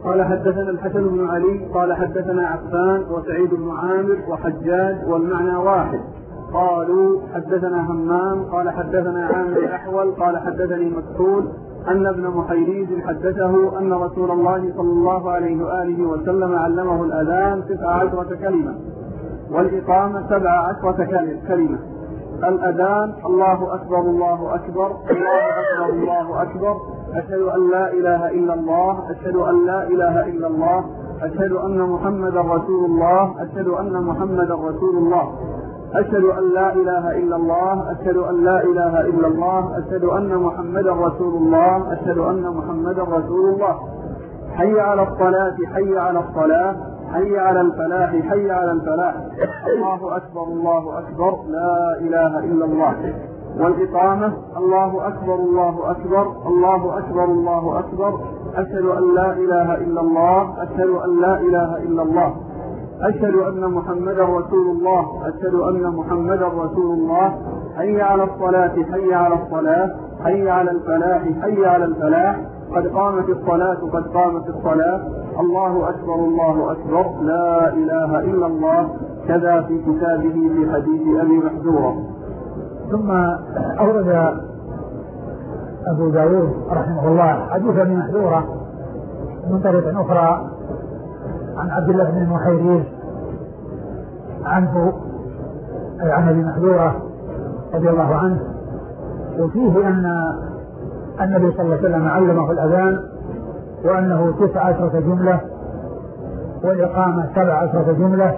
قال حدثنا الحسن بن علي قال حدثنا عفان وسعيد بن عامر وحجاج والمعنى واحد. قالوا حدثنا همام قال حدثنا عامر الأحول قال حدثني مكحول أن ابن محيريز حدثه أن رسول الله صلى الله عليه وآله وسلم علمه الأذان 19 كلمة والإقامة 17 كلمة. الأذان: الله أكبر الله أكبر الله أكبر الله أكبر، أشهد أن لا إله إلا الله، أشهد أن لا إله إلا الله، أشهد أن محمدا رسول الله، أشهد أن محمدا رسول الله، أشهد أن لا إله إلا الله، أشهد أن لا إله إلا الله، أشهد أن محمدا رسول الله، أشهد أن محمدا رسول الله. حي على الصلاة حي على الصلاة، حي على الفلاح حي على الفلاح، الله أكبر الله أكبر لا إله إلا الله. والإقامة: الله أكبر الله أكبر الله أكبر الله أكبر، أشهد أن لا إله إلا الله، أشهد أن لا إله إلا الله، أشهد أن محمدا رسول الله، أشهد أن محمدا رسول الله. حي على الصلاة حي على الصلاة، حي على الفلاح حي على الفلاح، قد قامت الصلاة قد قامت الصلاة، الله أكبر الله أكبر لا إله إلا الله. كذا في كتابه في حديث أبي محذورة. ثم أورد أبو داود رحمه الله حديث أبي محذورة من طريق أخرى عن عبد الله بن محيريز عنه أي عن أبي محذورة رضي الله عنه، وفيه أن النبي صلى الله عليه وسلم علمه الأذان وأنه 19 جملة والإقامة 17 جملة.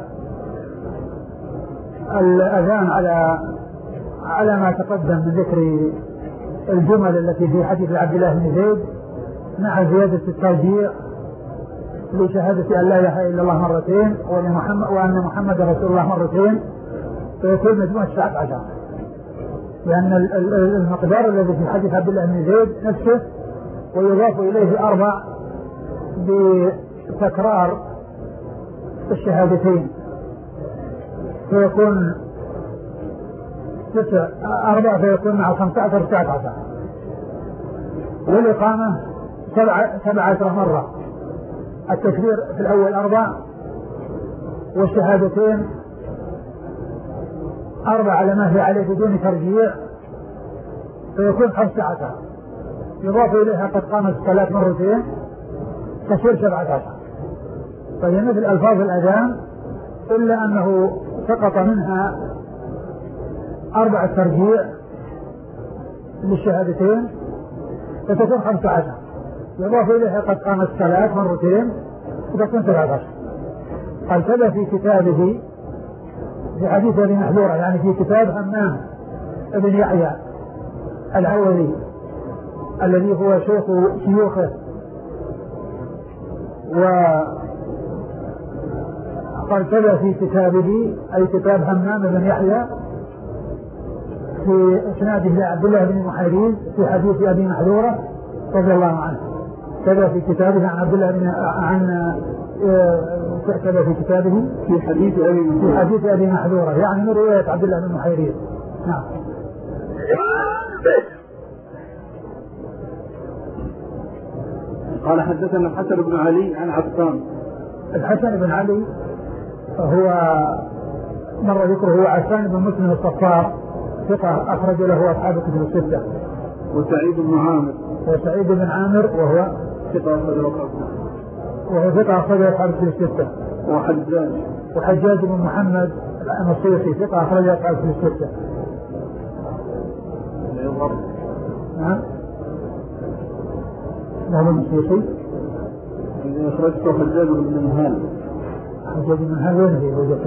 الأذان على ما تقدم من ذكر الجمل التي في حديث عبد الله بن زيد مع زيادة الترجيع لشهادة أن لا إله إلا الله مرتين وأن محمد رسول الله مرتين، فيكون مجموع 19، لأن المقدار الذي في حديث عبد الله بن زيد نفسه ويضاف إليه 4 بتكرار الشهادتين، فيكون 4 فيكون مع 15 19. والإقامة 17 مرة، التكبير في الأول 4 والشهادتين 4 على ما هي عليه بدون ترجيع، فيكون 15 يضاف إليها قد قامت الصلاة مرتين تصير 17. فهي مثل ألفاظ الأذان إلا أنه سقط منها 4 ترجيع للشهادتين فتكون 15 يضاف إليها قد قامت الصلاة مرتين فتكون 17. قال كذا في كتابه في حديث أبي محذورة، يعني في كتاب همام ابن يحيى العوذي الذي هو شيخ شيوخه، وقال كذا في كتابه أي كتاب همام بن يحيى في إسناده لعبد الله بن محيريز في حديث أبي محذورة رضي الله عنه. كذا في كتابه عن عبد الله بن كذا في كتابه في حديث أبي محذورة، يعني من رواية عبد الله بن محيريز. نعم. قال حدثنا الحسن بن علي عن عفان. الحسن بن علي هو مر ذكره هو عفان بن مسلم الصفار، ثقة أخرج له أصحاب الكتب الستة. وسعيد بن عامر وهو ثقة أخرج أصحاب الكتب الستة. وحجاج بن محمد النصيحي ثقة أخرج أصحاب الكتب الستة. نعم. هذا النصيحي إذا أخرجته حجاج بن منهال. حجاج بن منهال وين في وجهته؟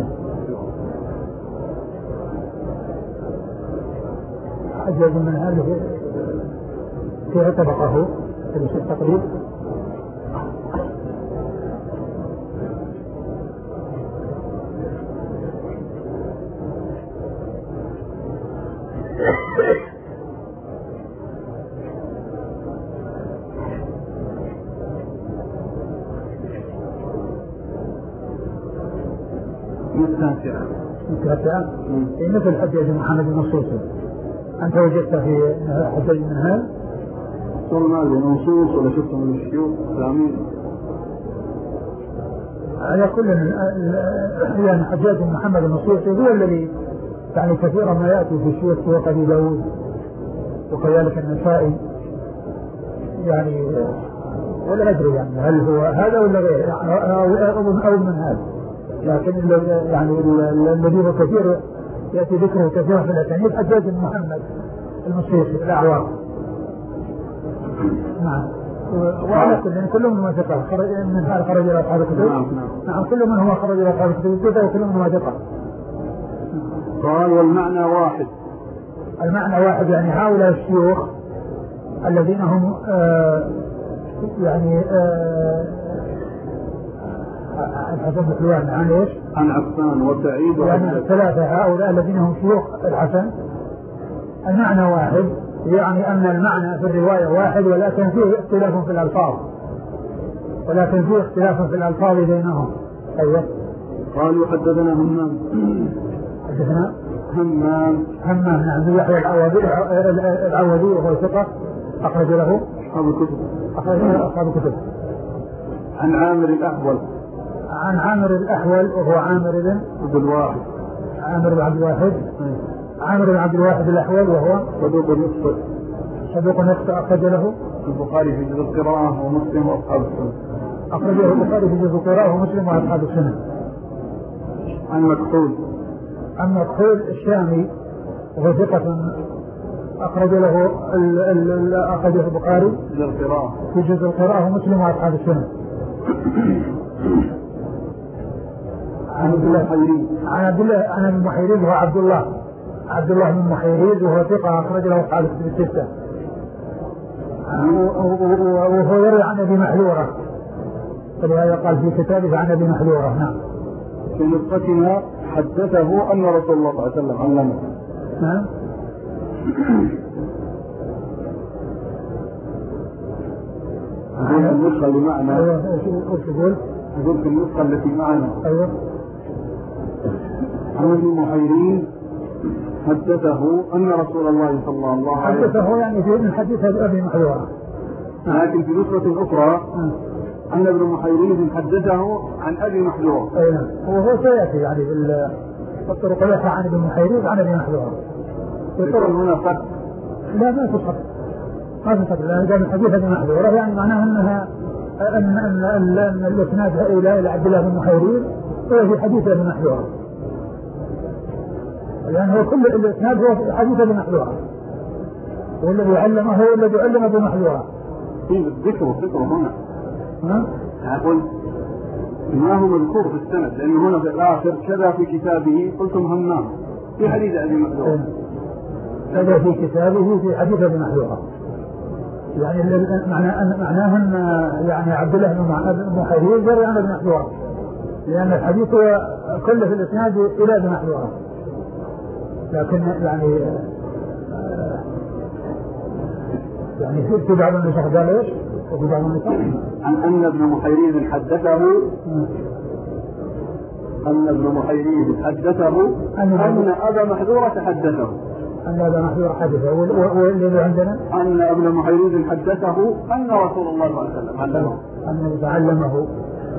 حجاج بن منهال في طبقه في التقريب. متاسعة مثل حجاج محمد النصوصي. أنت وجدت في حجاج من هذا؟ صار ما له نصوص ولا شفته من الشيوخ العميد؟ على كل يعني حجاج بن محمد المصيصي هو الذي يعني كثيرا ما يأتي في سيرة أبي داود وكذلك النسائي يعني ولا أدري يعني هل هو هذا ولا غيره أو من هذا، لكن يعني الذين كثير يأتي ذكره كثيرا في الأسانيد حجاج بن محمد المصيصي الأعوار. نعم. وعلى كلهم ما ثقة من هذا خرج إلى أصحاب الكتب. نعم كل من هو خرج إلى أصحاب الكتب وكلهم ما ثقة. قال والمعنى واحد. المعنى واحد يعني هؤلاء الشيوخ الذين هم يعني الحسن بن عن ايش؟ عن عفان وسعيد يعني الثلاثة هؤلاء الذين هم شيوخ الحسن المعنى واحد، يعني أن المعنى في الرواية واحد ولكن فيه اختلاف في الألفاظ، بينهم. أيوة. قالوا حدثنا همام. حدثنا همام نعم يحيى العوذي وهو ثقة أخرج له أصحاب الكتب. عن عامر الأحول وهو عامر بن عبد الواحد. عامر بن عبد الواحد الأحول وهو صدوق نفس أخرج له البخاري في جزء القراءة ومسلم وأصحاب السنة. أخرجه البخاري في جزء القراءة ومسلم وأصحاب السنة. عن مكحول الشامي وهو ثقة أخرج له أخرجه البخاري في جزء القراءة ومسلم وأصحاب السنة. عن ابن محيريز وهو عبد الله بن محيريز وهو ثقة أخرج له أصحاب الكتب الستة. وهو يروي عن أبي محذورة، فلهذا قال في كتابه عن أبي محذورة. نعم. في نسختنا حدثه أن رسول الله صلى الله عليه وسلم علمه. نعم. النسخة اللي معنا. أقول في النسخة التي معنا. أيوة. عن ابن محيريز حدثه أن رسول الله صلى الله عليه وسلم حدثه يعني في حديث أبي محذورة، لكن في نسخة أخرى أن ابن محيريز حدثه عن أبي محذورة. أيوة. وهو سيأتي يعني الطرق التي عن ابن محيريز عن أبي محذورة. يقول هنا فرق. لا ما في فرق لأن كان حديث أبي محذورة يعني معناه أنها أن الإسناد إلى عبد الله بن محيريز هو في حديث أبي محذورة، لأن هو كل الإسناد هو حديث أبي محذورة، والذي علمه هو الذي علم أبي محذورة. ذكره هنا أقول ما هو مذكور في السند، لأنه هنا في الآخر كذا في كتابه قلتم همام في حديث أبي محذورة، كذا في كتابه في حديث أبي محذورة، يعني معناه أن يعني عبد الله بن محيريز يروي عن أبي محذورة، لأن الحديث هو كله في الإسناد إلى أبي محذورة، لكن يعني في بعض النسخ قال ايش؟ وفي بعض النسخ عن أن ابن محيريز حدثه أن أبا محذورة حدثه. أن أبا محذورة حدثه. والذي عندنا أن ابن محيريز حدثه أن رسول الله صلى الله عليه وسلم علمه.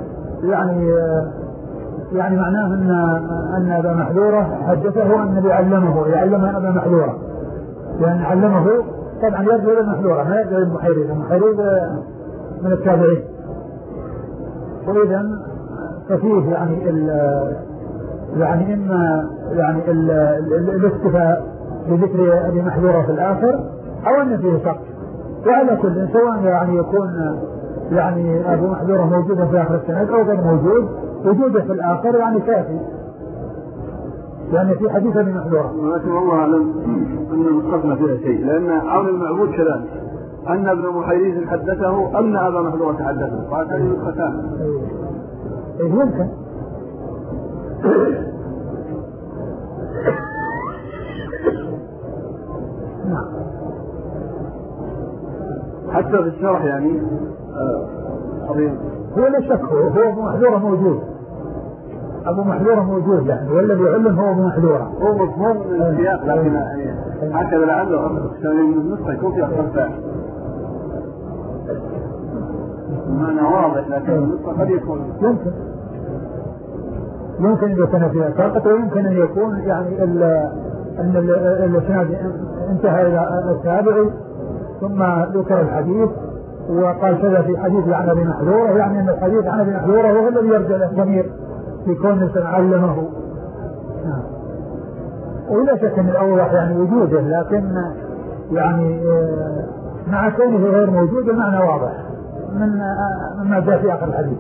يعني معناه أن أبا محذورة حدثه أن النبي يعلم أبا محذورة، لأن علمه طبعا يرجع إلى المحذورة ما يرجع إلى المحيريز من التابعين. وإذا ففيه يعني إما يعني الاكتفاء بذكر أبي محذورة في الآخر أو أن فيه سقط، وعلى كل سواء يعني يكون يعني أبو محذورة موجودا في آخر السند أو غير موجود، وجوده في الآخر يعني كافي، يعني في حديث أبي محذورة. ولكن والله أعلم أن نسختنا فيها شيء، لأن عون المعبود كذلك أن ابن محيريز حدثه أن أبا محذورة حدثه، قال هذه نسختان. يمكن. نعم. حتى في الشرح يعني هو لا شك هو أبو محذورة موجود، أبو محذورة موجود يعني، والذي يعلم هو أبو محذورة. هو مفهوم السياق، لكن يعني هكذا لعله النسخة يكون فيها خلفاء معنى واضح، لكن النسخة قد يكون يمكن يمكن أن يكون فيها ساقط، ويمكن أن يكون يعني أن الإسناد انتهى إلى التابعي ثم ذكر الحديث وقال كذا في حديث عن أبي محذورة، يعني أن الحديث عن أبي محذورة هو الذي يرجع له الضمير في كون علمه. ولا شك أن الأوضح يعني وجوده، لكن يعني مع كونه غير موجود المعنى واضح مما جاء في آخر الحديث.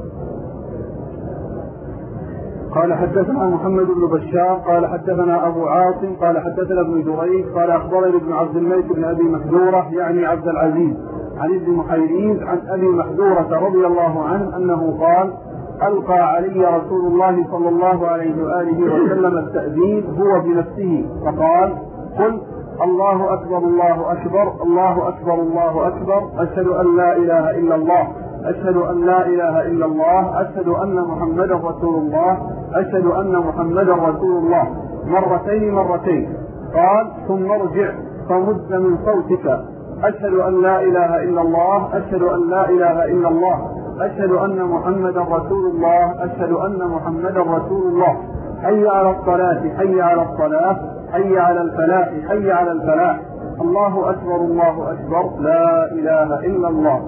قال حدثنا محمد بن بشار قال حدثنا أبو عاصم قال حدثنا ابن جريج قال أخبرني ابن عبد الملك بن أبي محذورة يعني عبد العزيز عن ابن محيريز عن أبي محذورة رضي الله عنه أنه قال: ألقى علي رسول الله صلى الله عليه وآله وسلم التأذين هو بنفسه فقال: قل الله أكبر الله أكبر الله أكبر الله أكبر أشهد أن لا إله إلا الله أشهد أن لا إله إلا الله أشهد أن محمدا رسول الله أشهد أن محمدا رسول الله مرتين. قال: ثم ارجع فمد من صوتك أشهد أن لا إله إلا الله أشهد أن لا إله إلا الله أشهد أن محمدا رسول الله أشهد أن محمدا رسول الله حي على الصلاة حي على الصلاة حي على الفلاح حي على الفلاح الله أكبر الله أكبر لا إله إلا الله.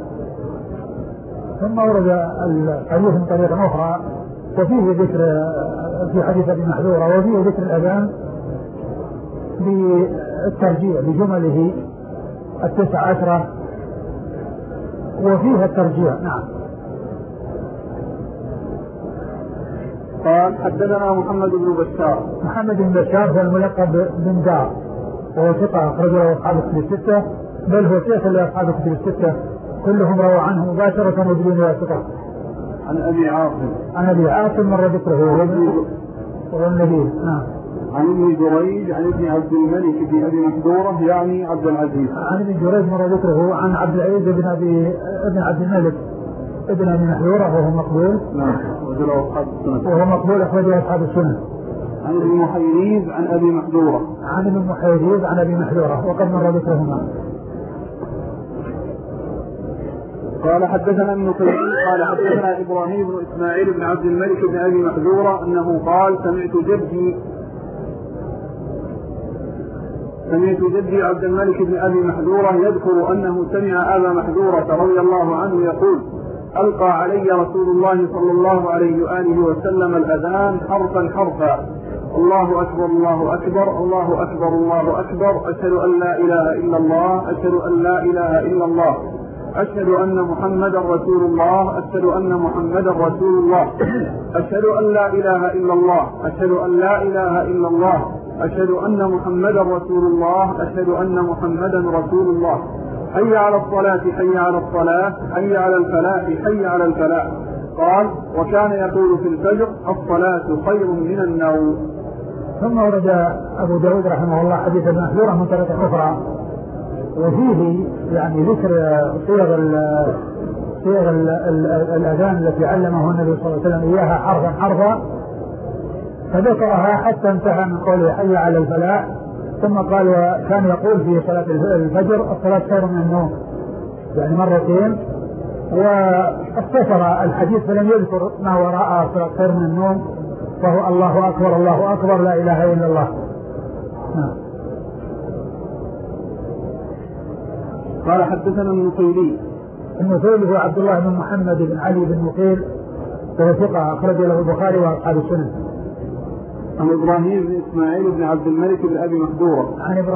ثم ورد الحديث من طريقة أخرى وفيه ذكر في حديث أبي محذورة وفيه ذكر الأذان بالترجيع بجمله 19 وفيها الترجيع. نعم. قال: حدثنا محمد بن بشار هو الملقب بن دار وهو ثقة أخرج له أصحاب الكتب الستة، بل هو شيخ لأصحاب الكتب الستة كلهم رووا عنه مباشرة وبدون واسطة. عن أبي عاصم مر ذكره وهو النبي. نعم. عن ابن جريج عن ابن عبد الملك بن أبي محذورة يعني عبد العزيز. عن ابن جريج مر ذكره عن عبد العزيز بن عبد الملك ابن أبي محذورة وهو مقبول. نعم. وهو مقبول أخرجه أصحاب السنة. عن ابن محيريز عن أبي محذورة وقد مر ذكرهما. قال: حدثنا ابن قيم قال حدثنا إبراهيم بن إسماعيل بن عبد الملك بن أبي محذورة أنه قال: سمعت جدي عبد الملك بن أبي محذورة يذكر أنه سمع أبا محذورة رضي الله عنه يقول: ألقى علي رسول الله صلى الله عليه وآله وسلم الأذان حرفا الله أكبر الله أكبر الله أكبر الله أكبر أشهد أن لا إله إلا الله أشهد أن لا إله إلا الله أشهد أن محمدا رسول الله أشهد أن محمدا رسول الله أشهد أن لا إله إلا الله أشهد أن لا إله إلا الله أشهد أن محمدا رسول الله أشهد أن محمدا رسول الله حي على الصلاة حي على الصلاة حي على الفلاح حي على الفلاح. قال: وكان يقول في الفجر: الصلاة خير من النوم. ثم ورد أبو داود رحمه الله حديث ابن محذورة من طريقة أخرى وفيه يعني ذكر صيغ الأذان التي علمه النبي صلى الله عليه وسلم إياها حرفا فذكرها حتى انتهى من قوله حي على الفلاح، ثم قال: وكان يقول في صلاة الفجر: الصلاة خير من النوم، يعني مرتين، واختصر الحديث فلم يذكر ما وراء الصلاة خير من النوم، فهو الله أكبر الله أكبر لا إله إلا الله. قال: حدثنا النفيلي هو عبد الله بن محمد بن علي بن نقيل وهو ثقة أخرج له البخاري وأصحاب السنن. عن إبراهيم بن إسماعيل بن عبد الملك بن أبي محذورة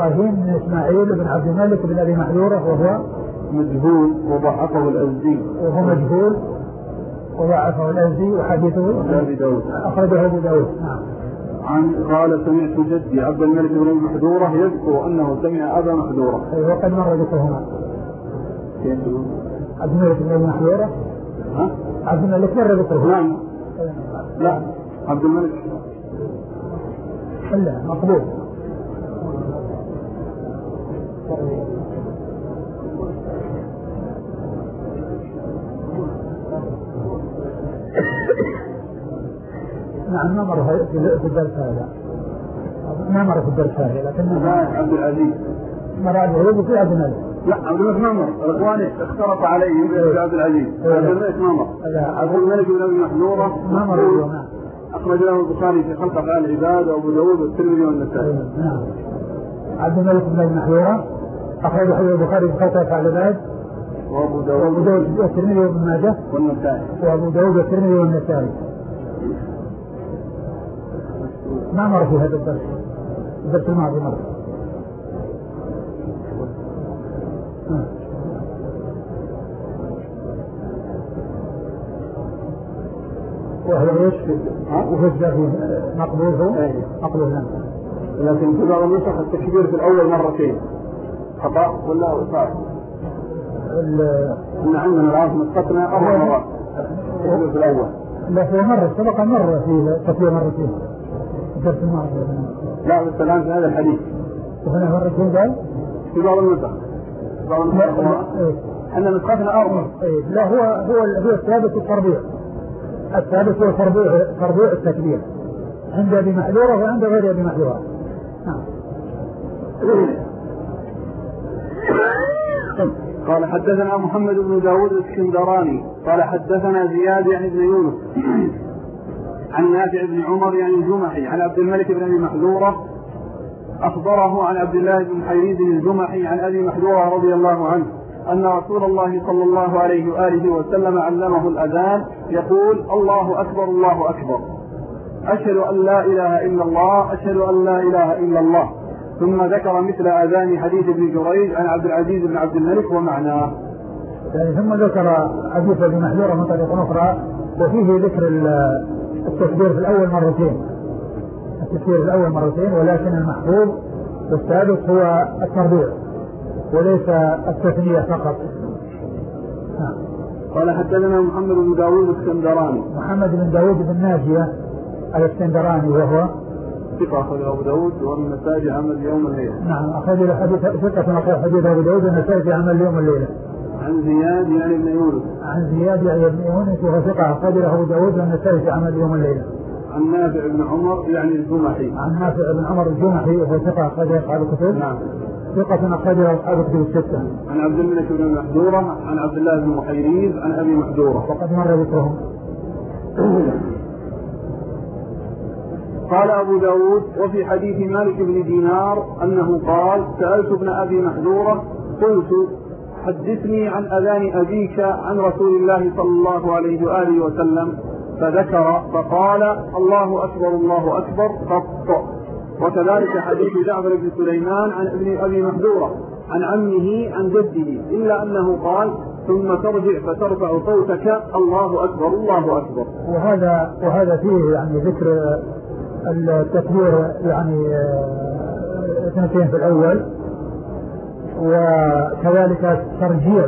وهو مجهول وضعفه الأزدي وحديثه أخرجه أبو داود. قال: سمعت جدي عبد الملك بن أبي محذورة يذكر أنه سمع أبا محذورة وقد مر ذكرهما. عبد الملك بن أبي محذورة عبد الملك مر ذكره. لا عبد الملك لا مقبول. نعم ما مر في الدرس هذا لكن عبد العزيز مر عبد العزيز في عبد الملك. لا عبد الملك ما مر. اخواني اختلط عليه عبد العزيز. عبد الملك ما مر. عبد الملك بن أبي محذورة ما مر. أخرج له البخاري في خلق أفعال العباد وأبو داود والترمذي والنسائي. نعم. عبد الملك بن المحيورة أخرج له البخاري في خلق أفعال العباد وأبو داود والترمذي وابن ماجه والنسائي. وأبو داود والترمذي والنسائي. ما مر في هذا الدرس الماضي مرة. وهو ايش؟ وفي مقبول هو؟ مقبول نعم. لكن في بعض النسخ التكبير في الأول مرتين خطأ ولا صحيح؟ إن عندنا العاصمة نسختنا 4 مرات التكبير في الأول. لا هو مرة سبق مرة في تكبير مرتين الدرس الماضي. لا بس الآن في هذا الحديث وهنا مرتين قال؟ في بعض النسخ. احنا نسختنا 4. لا هو الثابت التربيع. الثابت هو تربيع التكبير عند ابي محذورة وعند غير ابي محذورة. قال حدثنا محمد بن داود الاسكندراني قال حدثنا زياد يعني بن يونس عن نافع بن عمر يعني الجمحي عن عبد الملك بن ابي محذورة اخبره عن عبد الله بن حيريز الجمحي عن ابي محذورة رضي الله عنه أن رسول الله صلى الله عليه وآله وسلم علمه الأذان يقول الله أكبر الله أكبر أشهد أن لا إله إلا الله أشهد أن لا إله إلا الله. ثم ذكر مثل أذان حديث ابن جريج عن عبد العزيز بن عبد الملك ومعناه. يعني ثم ذكر حديث ابن محذورة من طريقة أخرى وفيه ذكر التكبير في الأول مرتين. التكبير في الأول مرتين ولكن المحفوظ والثابت هو التربيع وليس التثنية فقط. قال حدثنا محمد بن داود الاسكندراني. محمد بن داود بن ناجية الاسكندراني وهو ثقة أخرج أبو داود والنسائي عمل يوم الليلة. نعم أخرج ثقة أخرج حديث أبو داود والنسائي عمل يوم الليلة. عن زياد يعني بن يونس. عن زياد يعني بن يونس وهو ثقة أخرج أبو داود والنسائي عمل يوم الليلة. عن نافع بن عمر يعني الجمحي. عن نافع بن عمر الجمحي وهو ثقة أخرج أصحاب الكتب. نعم. ثقة أخرجها أصحاب الكتب الستة. عن عبد الملك بن محذورة عن عبد الله بن محيريز عن أبي محذورة وقد مر ذكرهم. قال أبو داود وفي حديث مالك بن دينار أنه قال سألت ابن أبي محذورة قلت حدثني عن أذان أبيك عن رسول الله صلى الله عليه وآله وسلم فذكر فقال الله أكبر الله أكبر قط. وكذلك حديث جعفر بن سليمان عن ابن أبي محذورة عن عمه عن جده إلا أنه قال ثم ترجع فترفع صوتك الله أكبر الله أكبر. وهذا فيه يعني ذكر التكبير يعني اثنتين في الأول وكذلك الترجيع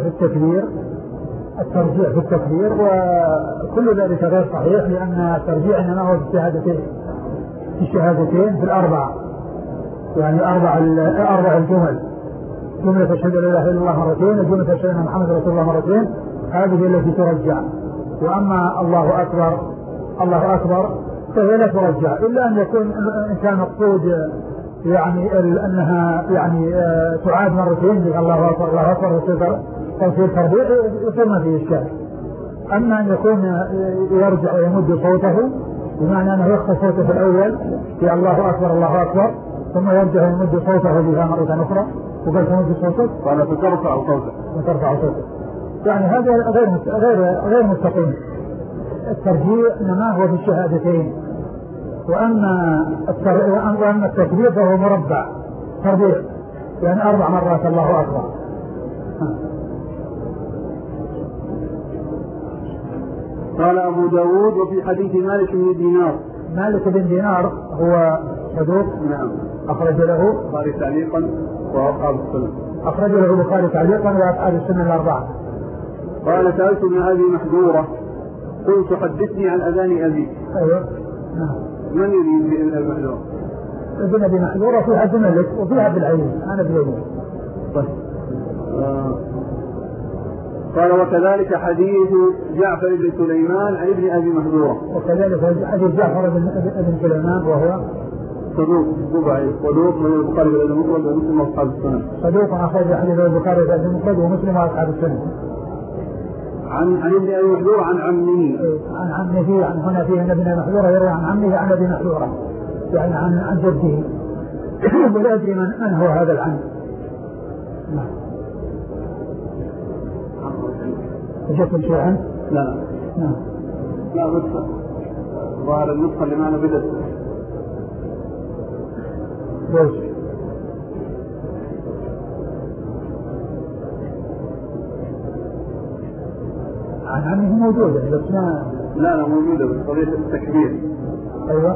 في التكبير وكل ذلك غير صحيح لأن الترجيع إنما هو في الشهادتين في الأربعة يعني أربع الجمل جملة أشهد أن لا إله إلا الله مرتين وجملة أشهد أن محمد رسول الله مرتين هذه التي ترجع. وأما الله أكبر فهي لا ترجع إلا أن يكون الإنسان مقصود يعني أنها يعني تعاد مرتين الله أكبر الله أكبر وتصير تربيع يصير ما فيه إشكال. أما أن يكون يرجع ويمد صوته بمعنى أنه يخفى صوته في الأول في الله أكبر ثم يرجع ويمد صوته بها مرة أخرى وقال تمد صوتك قال فترفع صوتك يعني هذا غير مستقيم. الترجيع إنما هو في الشهادتين وأما التكبير فهو مربع تربيع يعني 4 مرات الله أكبر. قال أبو داود وفي حديث مالك بن دينار هو صدوق. نعم. أخرج له البخاري تعليقا وأصحاب السنة. أخرج له البخاري تعليقا وأصحاب السنة الأربعة. قال سألت ابن أبي محذورة قلت حدثني عن أذان أبيك. أيوه. نعم. من يريد ابن أبي محذورة؟ ابن أبي محذورة في عبد الملك وفي عبد العزيز أنا بليل. طيب. قال وكذلك حديث جعفر بن سليمان عن ابن أبي محذورة. وكذلك حديث جعفر بن سليمان وهو صدوق من البخاري والأدب المفرد ومسلم وأصحاب السنة. صدوق أخرج حديث البخاري والأدب المفرد ومسلم وأصحاب السنة. عن ابن أبي محذورة عن عمه. عن عمه، عن هنا فيه أن ابن محذورة يروي عن عمه عن أبي محذورة، يعني عن جده. ولا أدري من هو هذا العم. وجدتم شيئا؟ لا نسخة ظاهر النسخة اللي معنا بدأت عن عمه موجودة بس ما لا موجودة بس قضية التكبير. أيوة.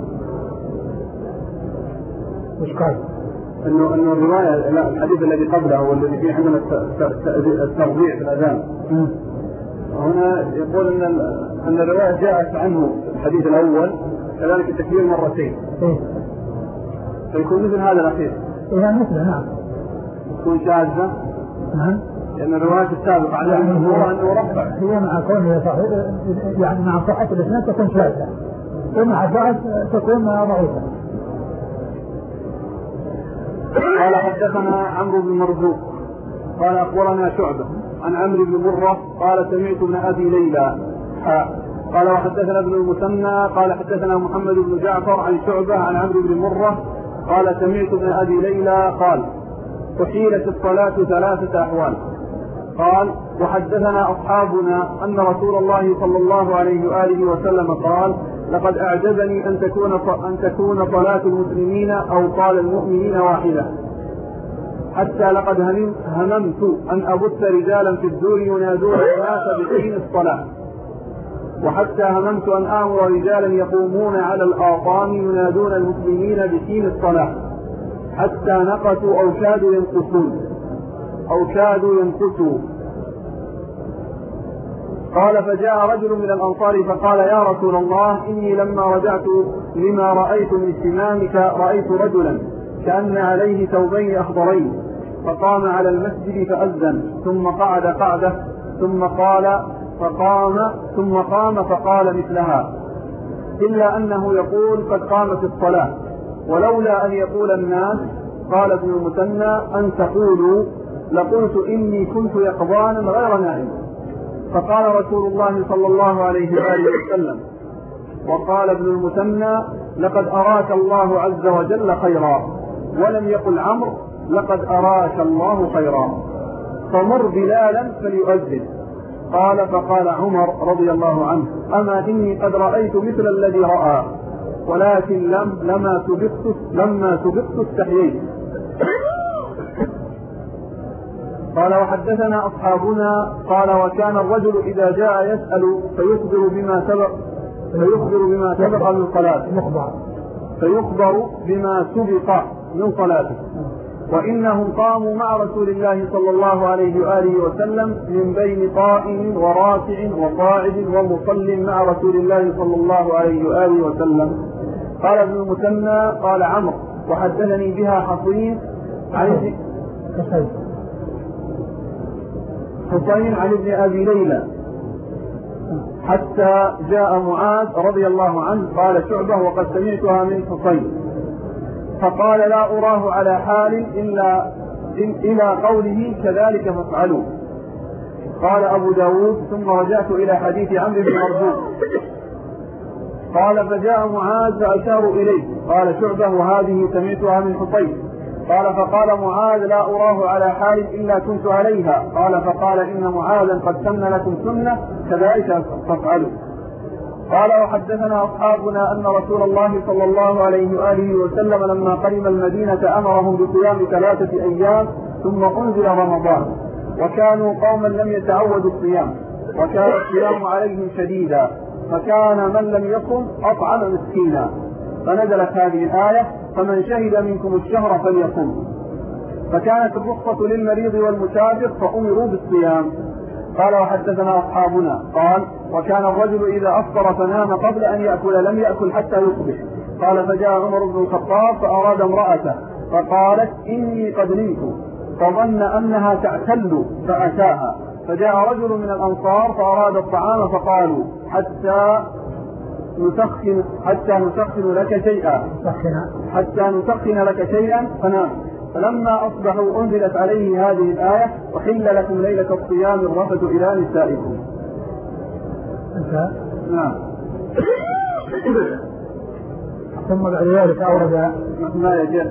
وش قال؟ إنه الرواية لا الحديث الذي قبله هو الذي فيه عندنا الترضيع في الأذان. هنا يقول أن الرواية جاءت عنه الحديث الأول كذلك التكبير مرتين. فيكون مثل هذا الأخير. مثله نعم. يكون شاذة. نعم. لأن الرواية السابقة عن المحذورة أنه رفع. هي مع كونه يعني مع صحة الإسناد تكون شاذة، ومع الضعف تكون ضعيفة. قال حدثنا عمرو بن مرزوق قال أخبرنا شعبة عن عمرو بن مرة قال سمعت ابن أبي ليلى قال وحدثنا ابن المثنى قال حدثنا محمد بن جعفر عن شعبة عن عمرو بن مرة قال سمعت ابن أبي ليلى قال أحيلت الصلاة 3 أحوال. قال وحدثنا أصحابنا أن رسول الله صلى الله عليه وآله وسلم قال لقد أعجبني أن تكون صلاة المسلمين أو قال المؤمنين واحدة، حتى لقد هممت أن أبث رجالا في الدور ينادون الناس بحين الصلاة، وحتى هممت أن آمر رجالا يقومون على الآطام ينادون المسلمين بحين الصلاة حتى نقصوا أو كادوا ينقصوا. قال فجاء رجل من الأنصار فقال يا رسول الله إني لما رجعت لما رأيت من سمامك رأيت رجلا كأن عليه ثوبين أخضرين فقام على المسجد فأذن ثم قعد قعدة ثم قام فقال مثلها، إلا أنه يقول قد قامت الصلاة، ولولا أن يقول الناس قال ابن المثنى أن تقولوا لقلت إني كنت يقظانا غير نائم. فقال رسول الله صلى الله عليه وآله وسلم وقال ابن المثنى لقد أراك الله عز وجل خيرا، ولم يقل عمرو لقد أراك الله خيرا، فمر بلالا فليؤذن. قال فقال عمر رضي الله عنه أما إني قد رأيت مثل الذي رأى ولكن لما سبقت استحييت. قال وحدثنا أصحابنا قال وكان الرجل إذا جاء يسأل فيخبر بما سبق من صلاته، وإنهم قاموا مع رسول الله صلى الله عليه وآله وسلم من بين قائم وراكع وقاعد ومصل مع رسول الله صلى الله عليه وآله وسلم. قال ابن المثنى قال عمرو وحدثني بها حصين عن ابن أبي ليلى حتى جاء معاذ رضي الله عنه قال شعبة وقد سمعتها من حصين، فقال لا أراه على حال إلى قوله كذلك فافعلوا. قال أبو داود ثم رجعت إلى حديث عمرو بن مرزوق قال فجاء معاذ فأشاروا إليه قال شعبة وهذه سمعتها من حصين. قال فقال معاذ لا أراه على حال إلا كنت عليها. قال فقال إن معاذا قد سن لكم سنة كذلك فافعلوا. قال وحدثنا أصحابنا أن رسول الله صلى الله عليه وآله وسلم لما قدم المدينة أمرهم بصيام 3 أيام ثم أنزل رمضان، وكانوا قوما لم يتعودوا الصيام وكان الصيام عليهم شديدا، فكان من لم يصم أطعم مسكينا، فنزلت هذه الآية فمن شهد منكم الشهر فليصم، فكانت الرخصة للمريض والمسافر فأمروا بالصيام. قال وحدثنا أصحابنا قال وكان الرجل إذا أفطر فنام قبل أن يأكل لم يأكل حتى يصبح. قال فجاء عمر بن الخطاب فأراد امرأته فقالت إني قد نمت، فظن أنها تعتل فأتاها، فجاء رجل من الأنصار فأراد الطعام فقالوا حتى نسخن لك شيئا فنام. فلما أصبحوا أنزلت عليه هذه الآية: وحل لكم ليلة الصيام الرفث إلى نسائكم. نعم. ثم بعد ذلك أورد ما يجب.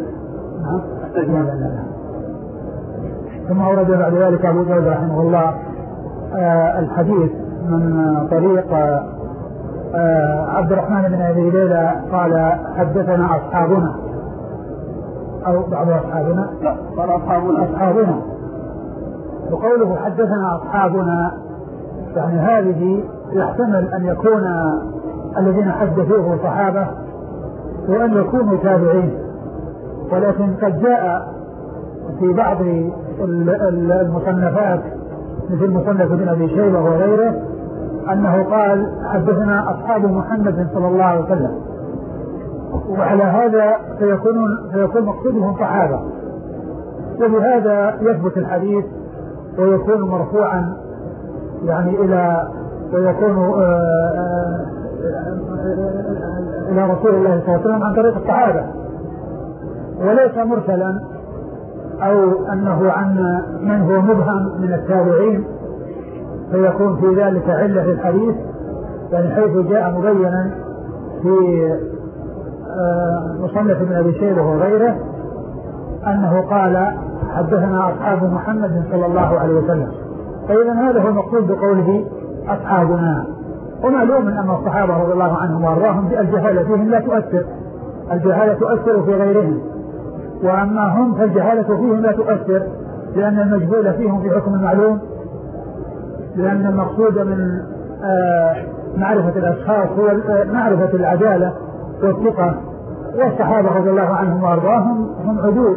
ثم أورد بعد ذلك أبو داود رحمه الله الحديث من طريق عبد الرحمن بن أبي ليلى قال: حدثنا أصحابنا، أو بعض أصحابنا، لا قال أصحابنا. وقوله حدثنا أصحابنا يعني هذه يحتمل أن يكون الذين حدثوه صحابة وأن يكونوا تابعين، ولكن قد جاء في بعض المصنفات مثل مصنف ابن أبي شيبة وغيره أنه قال: حدثنا أصحاب محمد صلى الله عليه وسلم، وعلى هذا فيكون مقصودهم صحابة، وبهذا يثبت الحديث ويكون مرفوعا يعني ويكون إلى رسول الله صلى الله عليه وسلم عن طريق الصحابة، وليس مرسلا أو أنه عن من هو مبهم من التابعين، فيكون في ذلك علة للحديث، يعني حيث جاء مبينا في مصنف ابن أبي شيبة وغيره أنه قال: حدثنا أصحاب محمد صلى الله عليه وسلم. فإذا هذا هو المقصود بقوله أصحابنا. ومعلوم أن الصحابة رضي الله عنهم وأرضاهم الجهالة فيهم لا تؤثر، الجهالة تؤثر في غيرهم، وأما هم فالجهالة فيهم لا تؤثر، لأن المجهول فيهم في حكم المعلوم، لأن المقصود من معرفة الأشخاص هو معرفة العدالة والثقة، والصحابة رضي الله عنهم وأرضاهم هم عدول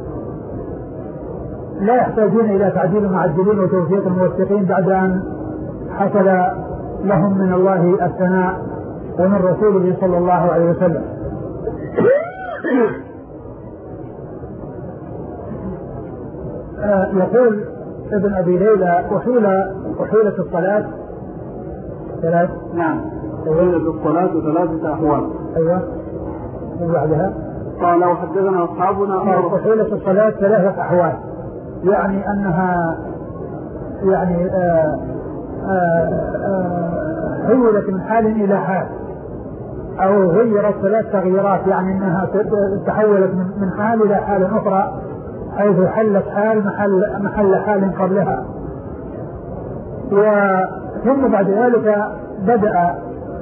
لا يحتاجون إلى تعديل المعدلين وتوثيق الموثقين بعد أن حصل لهم من الله الثناء ومن رسوله صلى الله عليه وسلم. يقول ابن أبي ليلى: وحيلة الصلاة ثلاث. نعم، وحيلة الصلاة ثلاثة أحوال. أيوة. وبعدها قال: وحدثنا أصحابنا وحيلة الصلاة ثلاثة أحوال، يعني أنها يعني حولت من حال إلى حال، أو غيرت ثلاث تغييرات، يعني أنها تحولت من حال إلى حال أخرى، حيث حلت حال محل حال قبلها. ثم بعد ذلك بدأ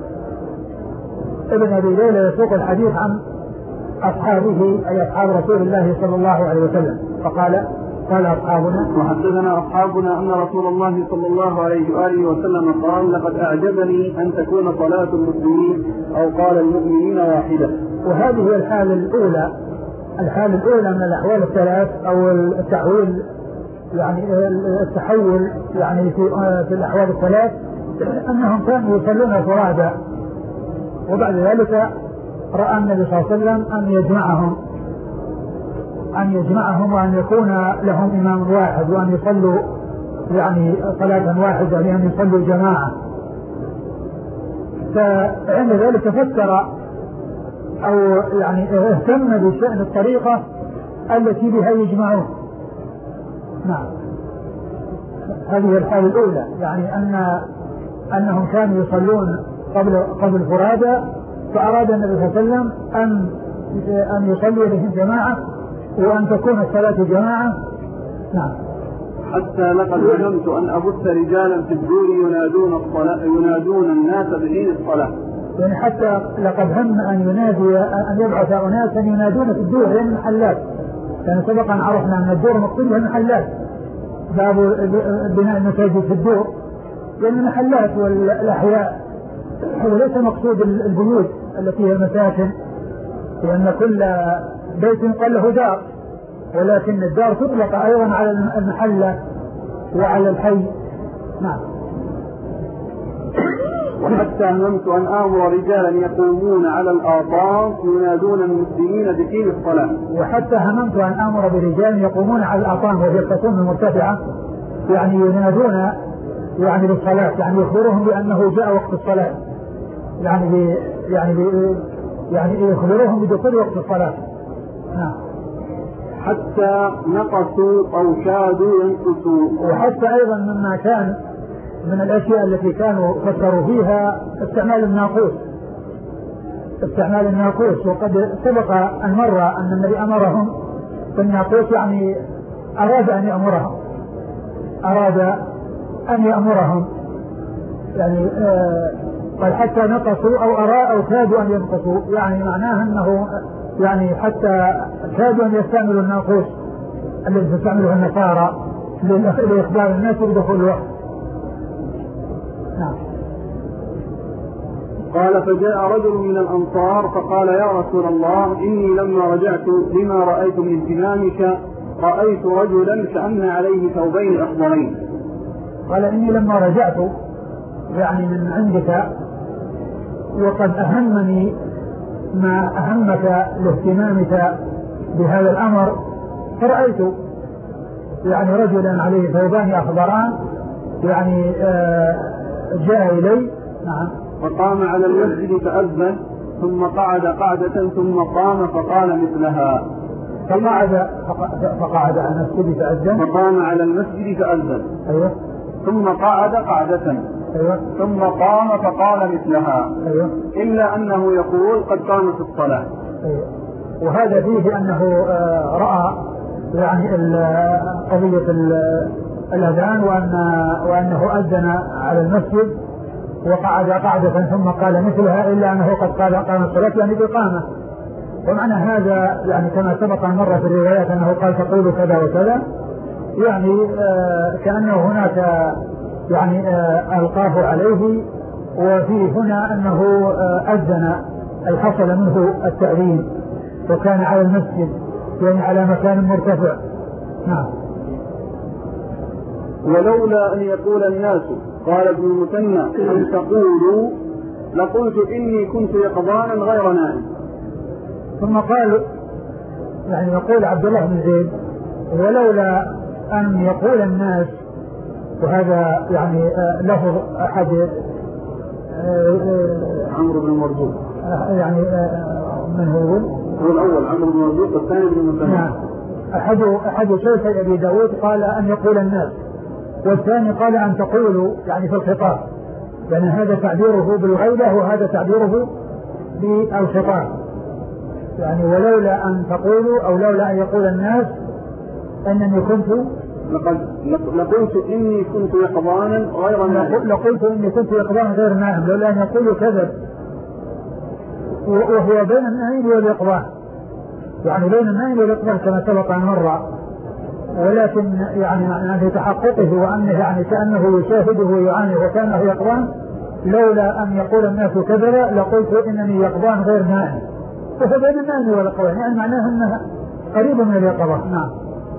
ابن أبي ليلى يسوق الحديث عن أصحابه، أي أصحاب رسول الله صلى الله عليه وسلم، فقال: قال أصحابنا: وحدثنا أصحابنا أن رسول الله صلى الله عليه وآله وسلم قال: لقد أعجبني أن تكون صلاة المسلمين أو قال المؤمنين واحدة. وهذه هي الحالة الأولى من الأحوال الثلاث، أو التحويل، يعني التحول يعني في الأحوال الثلاث، أنهم كانوا يصلون فرادى، وبعد ذلك رأى النبي صلى الله عليه وسلم أن يجمعهم وأن يكون لهم إمام واحد، وأن يصلوا يعني صلاة واحدة، لأن يصلوا جماعة. فعند ذلك فكر أو يعني اهتم بشأن الطريقة التي بها يجمعون. نعم، هذه الحالة الأولى، يعني أنهم كانوا يصلون قبل فرادى، فأراد النبي صلى الله عليه وسلم أن يصلي بهم جماعة، وأن تكون الصلاة جماعة. نعم. حتى لقد هممت أن أبث رجالا في الدور ينادون الناس بحين الصلاة. يعني حتى لقد هم أن يبعث أناسا ينادون في الدور، لأن المحلات، يعني سبقا عرفنا أن الدور مقصود بها المحلات، باب بناء المساجد في الدور، لأن المحلات والأحياء هو ليس مقصود البيوت التي هي المساكن، لأن كل بيت قال له دار، ولكن الدار تطلق أيضا على المحلة وعلى الحي. نعم. وحتى هممت أن آمر رجالا يقومون على الآطار ينادون المسلمين بحين الصلاة. وحتى هممت أن آمر برجال يقومون على الآطار وهي الخصوم المرتفعة، يعني ينادون يعني بالصلاة، يعني يخبرهم بأنه جاء وقت الصلاة، يعني يخبرهم بدخول وقت الصلاة. حتى نقصوا أو كادوا ينقصوا. وحتى أيضا مما كان من الأشياء التي كانوا فكروا فيها استعمال الناقوس. وقد سبق أن مر أن النبي أمرهم بالناقوس، يعني أراد أن يأمرهم يعني قال حتى نقصوا أو كادوا أن ينقصوا، يعني معناه أنه يعني حتى كادوا أن يستعملوا الناقوس الذي تستعمله النصارى لإخبار الناس بدخول الوقت. نعم. قال فجاء رجل من الأنصار فقال يا رسول الله إني لما رجعت لما رأيت من اهتمامك رأيت رجلا كأن عليه ثوبين أخضرين. قال إني لما رجعت يعني من عندك وقد أهمني ما أهمك لاهتمامك بهذا الأمر، فرأيت يعني رجلا عليه ثوبان أخضران يعني جاء إلي. نعم. فقام على المسجد فأذن ثم قعد قعدة ثم قام فقال مثلها. فقعد على المسجد فأذن. فقام على المسجد فأذن. أيوه. ثم قعد قعدة. أيوه. ثم قام فقال مثلها. أيوه. إلا أنه يقول قد قامت الصلاة. أيوه. وهذا فيه أنه رأى يعني قضية الأذان وأنه أذن على المسجد وقعد قعدة ثم قال مثلها، إلا أنه قد قال قام الصلاة يعني بإقامة. ومعنى هذا يعني كما سبق مرة في الروايات أنه قال تقول كذا وكذا، يعني كأنه هناك يعني ألقاه عليه. وفي هنا أنه أذن أي حصل منه التأذين وكان على المسجد يعني على مكان مرتفع. نعم. ولولا أن يقول الناس قال ابن المثنى أن تقولوا لقلت إني كنت يقظانا غير نائم. ثم قال يعني يقول عبد الله بن زيد ولولا أن يقول الناس، وهذا يعني لفظ أحد عمرو بن مرزوق يعني من هو الأول عمرو بن مرزوق الثاني بن المثنى. نعم. أحد شيخي أبي داود قال أن يقول الناس، والثاني قال أن تقولوا يعني في الخطاب، يعني هذا تعبيره بالغيبة وهذا تعبيره بالخطاب. يعني ولولا أن تقولوا أو لولا أن يقول الناس أنني كنت لقلت إني كنت يقظانا غير نائم. لقلت إني كنت يقظانا غير نائم، لولا أن يقولوا كذب، وهو بين النائم واليقظان، يعني بين النائم واليقظان كما سبق أن مر. ولكن يعني في تحققه وأنه يعني كأنه يشاهده ويعاني وكأنه يقظان، لولا أن يقول الناس كذب لقلت إنني يقظان غير نائم، وهو بين النائم واليقظان، يعني معناه أنها قريب من اليقظان. نعم.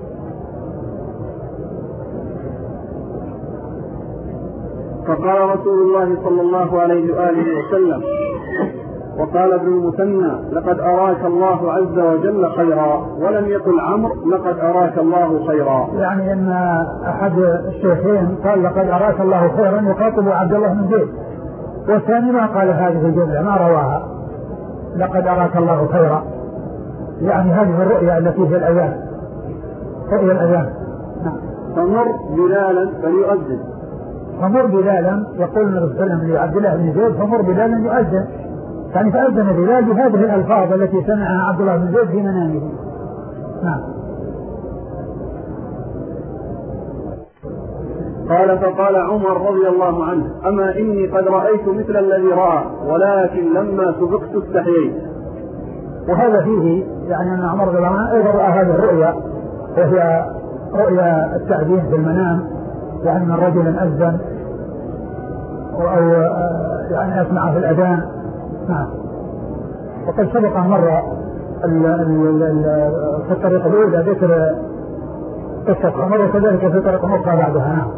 فقال رسول الله صلى الله عليه وآله وسلم وقال ابن المثنى لقد أراك الله عز وجل خيرا، ولم يقل عمرو لقد أراك الله خيرا. يعني أن أحد الشيخين قال لقد أراك الله خيرا يخاطب عبد الله بن زيد، والثاني ما قال هذه الجملة ما رواها لقد أراك الله خيرا، يعني هذه الرؤيا التي في الأذان، رؤيا الأذان. نعم. فمر بلالا فليؤذن. فمر بلالا، يقول النبي صلى الله عليه وسلم لعبد الله بن زيد فمر بلالا يؤذن، يعني فأذن بلال بهذه الألفاظ التي سمعها عبد الله بن زيد في منامه. نعم. قال فقال عمر رضي الله عنه أما إني قد رأيت مثل الذي رأى ولكن لما سبقت استحييت. وهذا فيه يعني أن عمر رضي الله عنه أيضا رأى هذه الرؤيا، وهي رؤيا التعبير في المنام، يعني من رجل أذن أو يعني أسمع في الأذان. نعم. وقد سبق مرة في الطريقة الأولى ذكر قصة عمر، وكذلك في طريقة أخرى بعدها. نعم.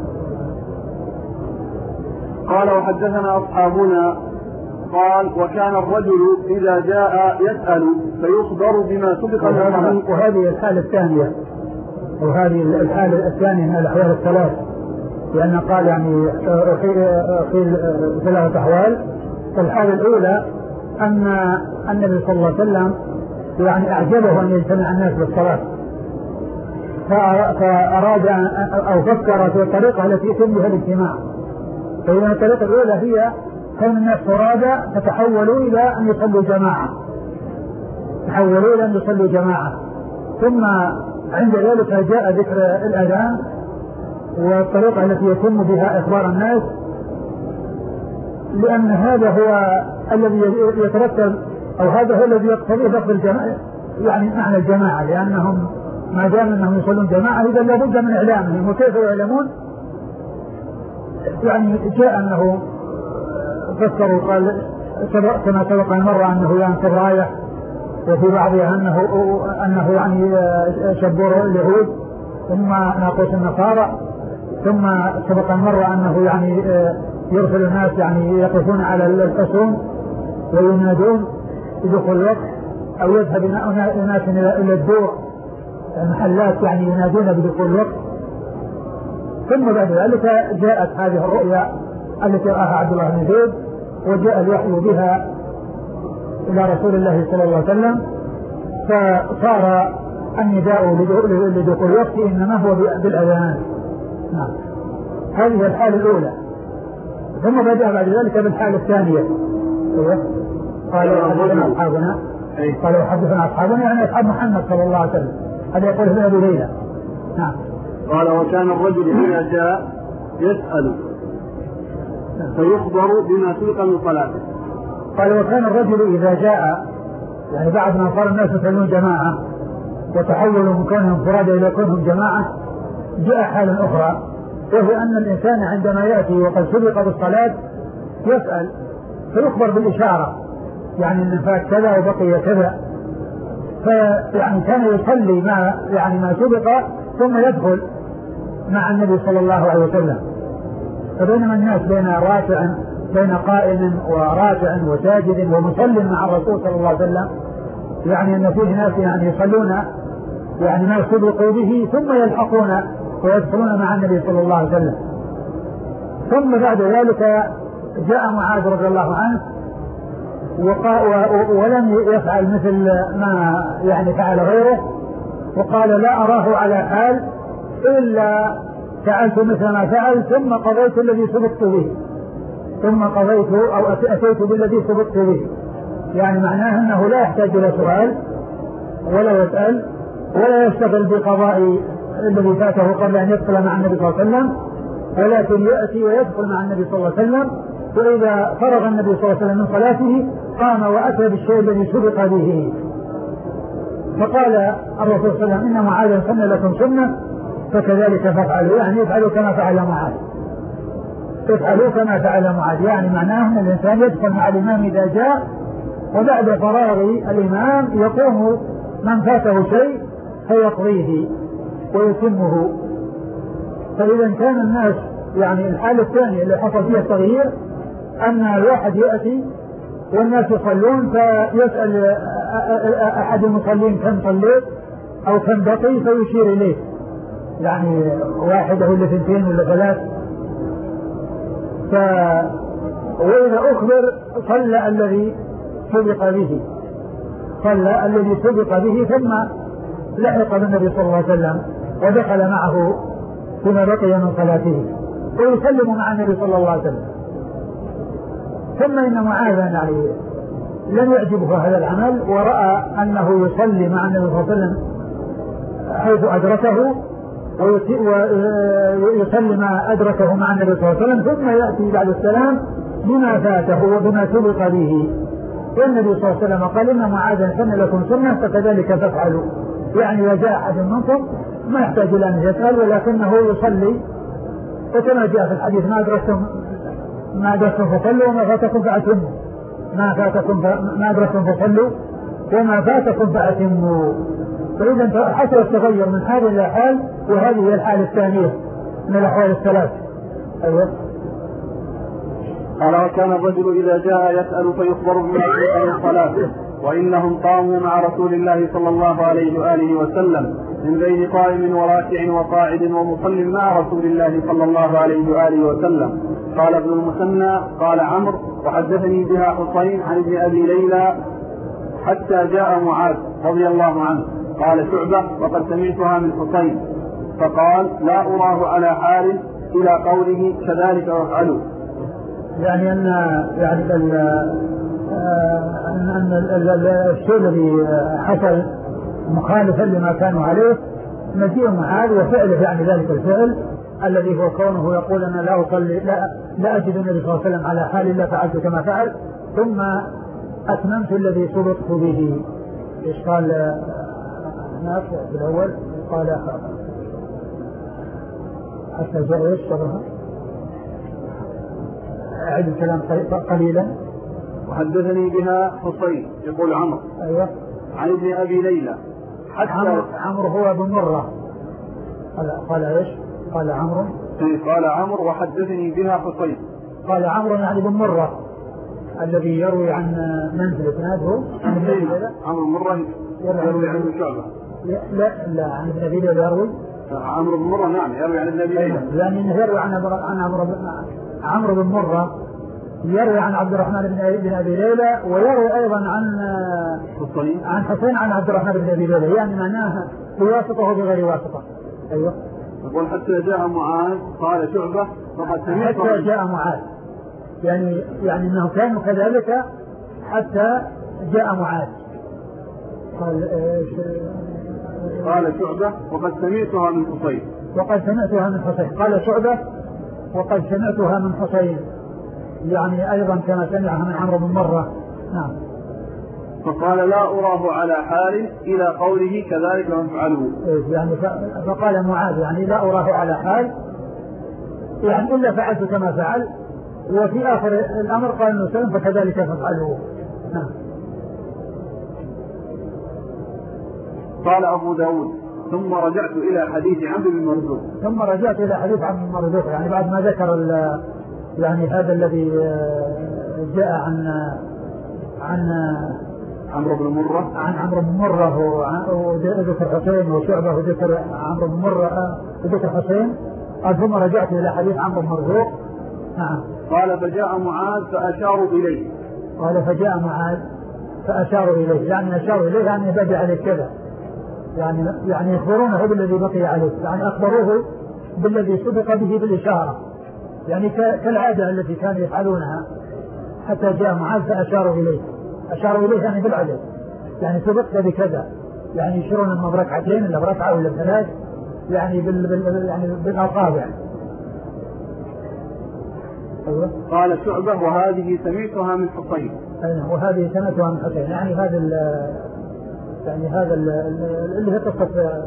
قال وحدثنا أصحابنا قال وكان الرجل إذا جاء يسأل فيخبر بما سبق من. وهذه الحالة الثانية، وهذه الحالة الثانية من الأحوال الثلاث، لأن قال يعني في ثلاثة أحوال. الحالة الأولى أن النبي صلى الله عليه وسلم يعني أعجبه أن يجتمع الناس بالصلاة، فأراد أو فكر في الطريقة التي يتم بها الاجتماع. فإذا الطريقة الأولى هي كون الناس فرادى فتحولوا إلى أن يصلوا جماعة، ثم عند ذلك جاء ذكر الأذان والطريقة التي يتم بها إخبار الناس، لأن هذا هو الذي يترتب أو هذا هو الذي يقتضي لفظ الجماعة، يعني معنى الجماعة، لأنهم ما دام أنهم يصلون جماعة إذا لابد من إعلامهم. وكيف يعلمون؟ يعني جاء أنه فسروا قال كما سبق مرة أنه ينصب راية، وفي بعضها أنه يعني شبور اليهود ثم ناقوس النصارى، ثم سبق مرة أنه يعني يرسل الناس يعني يقفون على الحصون وينادون بدخول الوقت، أو يذهب الناس إلى الدور المحلات يعني ينادون بدخول الوقت. ثم بعد ذلك جاءت هذه الرؤيا التي رآها عبد الله بن زيد، وجاء الوحي بها إلى رسول الله صلى الله عليه وسلم، فصار النداء لدخول الوقت إنما هو بالأذان. نعم، هذه الحالة الأولى. ثم بدأ بعد ذلك بالحالة الثانية. قالوا حدثنا أصحابنا يعني أصحاب محمد صلى الله عليه وسلم، هذا يقول ابن أبي ليلى. نعم. قال وكان الرجل إذا جاء يسأل فيخبر بما سبق من صلاته. قال وكان الرجل إذا جاء، يعني بعد ما صار الناس يصلون جماعة وتحولوا من كونهم فرادى إلى كونهم جماعة، جاء حال أخرى، وهي أن الإنسان عندما يأتي وقد سبق بالصلاة يسأل فيخبر بالإشارة، يعني أن فات كذا وبقي كذا، فيعني كان يصلي ما سبق ثم يدخل مع النبي صلى الله عليه وسلم. فبينما الناس بين قائم وراكع وساجد ومصل مع الرسول صلى الله عليه وسلم، يعني أن فيه ناس يعني يصلون يعني ما سبقوا به ثم يلحقون ويدخلون مع النبي صلى الله عليه وسلم. ثم بعد ذلك جاء معاذ رضي الله عنه ولم يفعل مثل ما يعني فعل غيره، وقال لا أراه على حال إلا فعلت مثل ما فعل ثم قضيت الذي سبقت به، ثم قضيت أو أتيت بالذي سبقت به. يعني معناه أنه لا يحتاج إلى سؤال ولا يسأل ولا يشتغل بقضاء الذي فاته قبل أن يدخل مع النبي صلى الله عليه وسلم، ولكن يأتي ويدخل مع النبي صلى الله عليه وسلم، وإذا فرغ النبي صلى الله عليه وسلم من صلاته قام وأتى بالشيء الذي سبق به. فقال الرسول صلى الله عليه وسلم إن معاذ سن لكم سنة فكذلك فافعلوا، يعني افعلوا كما فعل معاذ، افعلوا كما فعل معاذ. يعني معناه أن الإنسان يدخل مع الإمام إذا جاء، وبعد فراغ الإمام يقوم من فاته شيء فيقضيه ويتمه. فإذا كان الناس يعني الحالة الثانية اللي حصل فيها التغيير أن الواحد يأتي والناس يصلون فيسأل أحد المصلين كم صليت أو كم بقي فيشير إليه، يعني واحدة ولا اثنتين ولا ثلاث، وإذا أخبر صلى الذي سبق به ثم لحق بالنبي صلى الله عليه وسلم ودخل معه فيما بقي من صلاته ويسلم مع النبي صلى الله عليه وسلم. ثم إن معاذا يعني لم يعجبه هذا العمل، ورأى أنه يصلي مع النبي صلى الله عليه وسلم حيث أدركه ويصلي ما أدركه مع النبي صلى الله عليه وسلم، ثم يأتي بعد السلام بما فاته وبما سبق به. والنبي صلى الله عليه وسلم قال إن معاذا سن لكم سنة فكذلك تفعلوا، يعني وجاء أحد منكم ما يحتاج إلى أن يسأل ولكنه يصلي، وكما جاء في الحديث ما أدركتم فصلوا وما فاتكم فأتموا، ما أدركتم فصلوا وما فاتكم فأتموا. فإذا حصل التغير من حال إلى حال، وهذه هي الحالة الثانية من الأحوال الثلاث. أيوة. قال وكان الرجل إذا جاء يسأل فيخبر بما سبق من صلاته، وإنهم قاموا مع رسول الله صلى الله عليه وآله وسلم من بين قائم وراكع وقاعد ومصل مع رسول الله صلى الله عليه وآله وسلم. قال ابن المثنى قال عمرو وحدثني بها حسين عن ابن أبي ليلى حتى جاء معاذ رضي الله عنه. قال شعبة وقد سمعتها من حسين فقال لا أراه على حال إلى قوله كذلك وافعلوا. يعني أن الشيء الذي حصل مخالفا لما كانوا عليه مجيء معاذ وفعله، يعني ذلك الفعل الذي هو كونه يقول أنا لا أصلي لا أجد النبي صلى الله عليه وسلم على حال إلا فعلت كما فعل ثم أتممت الذي سبقت به. إيش قال هناك في الأول؟ قال حتى جاء إيش صبرها أعد الكلام قليلا. وحدثني بها حصين يقول عمرو أيوة عن ابن أبي ليلى حتى عمرو هو ابن مرة. قال إيش؟ قال عمرو قال عمرو وحدثني بها حصين. قال عمرو يعني بن مرة الذي يروي عن من في الإسناد هو عمرو مرة يروي عن شعبة. لا عن ابن أبي ليلى يروي عمرو بن مرة نعم يروي عن ابن أبي ليلى لأنه يروي عن عمرو بن مرة يروي عن عبد الرحمن بن أبي ليلى ويروي أيضا عن حسين عن عبد الرحمن بن أبي ليلى، يعني معناها بواسطة وبغير واسطة. أيوة. يقول حتى جاء معاذ قال شعبة فقد سمعت حتى جاء معاذ يعني أنهم كانوا كذلك حتى جاء معاذ. قال شعبة وقد سمعتها من حسين. قال شعبة وقد سمعتها من حسين، يعني أيضا كما سمعها من عمرو بن مرة. نعم. فقال لا أراه على حال إلى قوله كذلك وافعلوا. يعني فقال معاذ يعني لا أراه على حال يعني إلا فعلت كما فعل، وفي آخر الأمر قال النبي صلى الله عليه وسلم فكذلك فافعلوا. نعم. قال أبو داود ثم رجعت إلى حديث عمرو بن مرزوق يعني بعد ما ذكر يعني هذا الذي جاء عن عمرو بن مرة وذكر حسين وشعبة وذكر عمرو بن مرة وذكر حسين. قال ثم رجعت إلى حديث عمرو بن مرزوق. نعم. قال فجاء معاذ فأشاروا إليه. يعني أشاروا إليه يعني بدأ عليه كذا، يعني يخبرونه بالذي بقي عليه، يعني أخبروه بالذي سبق به بالإشارة، يعني كالعادة التي كانوا يفعلونها. حتى جاء معاذ فأشاروا إليه يعني بالعدد، يعني سبقت بكذا، يعني يشيرون إما بركعتين إلا بركعة ولا بثلاث، يعني بالأصابع. أيوة. قال شعبة وهذه سمعتها من حسين. وهذه سمعتها من حسين، يعني هذا اللي هي قصة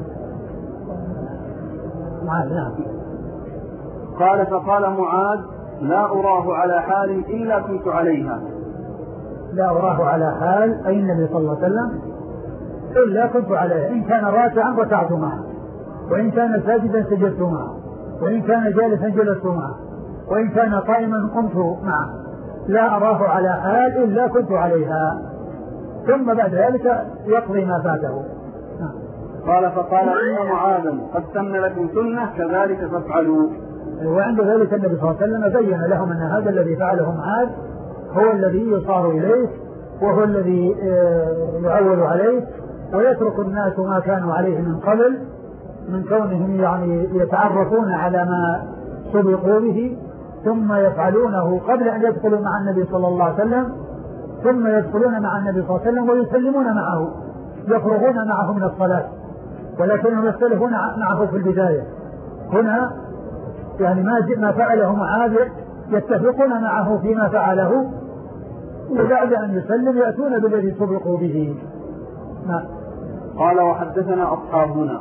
معاذ. نعم. قال فقال معاذ لا أراه على حال إلا كنت عليها. لا أراه على حال أي النبي صلى الله عليه وسلم إلا كنت عليها، إن كان راكعا ركعت معه، وإن كان ساجدا سجدت معه، وإن كان جالسا جلست معه، وإن كان قائما قمت معه. لا أراه على حال إلا كنت عليها، ثم بعد ذلك يقضي ما فاته. قال فقال إن معاذا قد سن لكم سنة كذلك فافعلوا. وعند ذلك النبي صلى الله عليه وسلم بين لهم أن هذا الذي فعله معاذ هو الذي يصار إليه وهو الذي يعول عليه، ويترك الناس ما كانوا عليه من قبل من كونهم يعني يتعرفون على ما سبقوا به ثم يفعلونه قبل أن يدخلوا مع النبي صلى الله عليه وسلم، ثم يدخلون مع النبي صلى الله عليه وسلم ويسلمون معه، يخرجون معه من الصلاة، ولكنهم يختلفون معه في البداية. هنا يعني ما فعله معاذ يتفقون معه فيما فعله، وبعد أن يسلم يأتون بالذي سبقوا به. قال وحدثنا أصحابنا